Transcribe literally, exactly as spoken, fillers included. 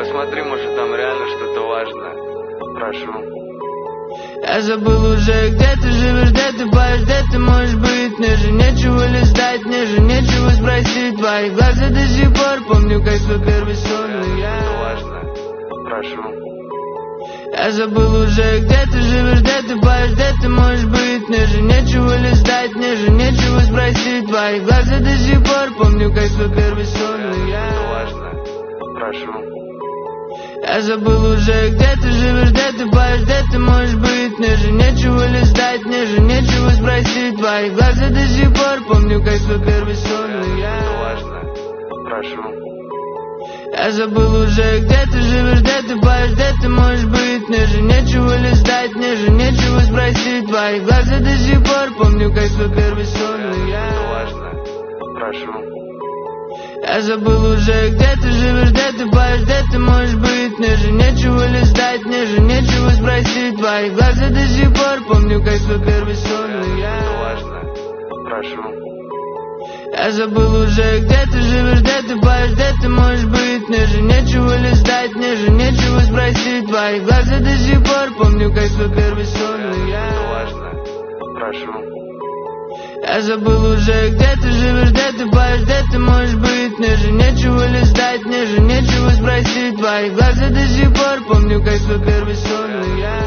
посмотри, может там реально что-то важное. Прошу. Я забыл уже, где ты живешь, где ты паешь, где ты можешь быть. Мне же нечего листать, мне же нечего спросить. Твои глаза до сих пор помню, как свой первый сон. Но я... Что важно. Прошу. Я забыл уже, где ты живешь, где ты паешь, где ты можешь быть. Мне же нечего листать, мне же нечего спросить. Твои глаза до сих пор помню, как свой первый сон. Но я... Что важно. Прошу. Я забыл уже, где ты живешь, где ты паешь, где ты можешь быть. Мне же нечего листать, мне же нечего спросить. Твои глаза до сих пор помню, как свой первый сон. Но я... Что важно. Прошу. Я забыл уже, где ты живешь, где ты паешь, где ты можешь быть. Мне же нечего листать, мне же нечего спросить. Твои глаза до сих пор помню, как свой первый сон. Но я... Что важно. Прошу. Я забыл уже, где ты живешь, где ты паешь, где ты можешь быть. Мне же нечего листать, мне же нечего спросить. Твои глаза до сих пор помню, как свой первый сон. Но я... Что важно. Прошу. Я забыл уже, где ты живешь, где ты паешь, где ты можешь быть. Мне же нечего листать, мне же нечего спросить. Твои глаза до сих пор помню, как свой первый сон. Но я... Что важно. Прошу. Я забыл уже, где ты живешь, где ты паешь, где ты можешь быть. Мне же нечего листать, мне же нечего спросить. Твои глаза до сих пор помню, как свой первый сон. Но я...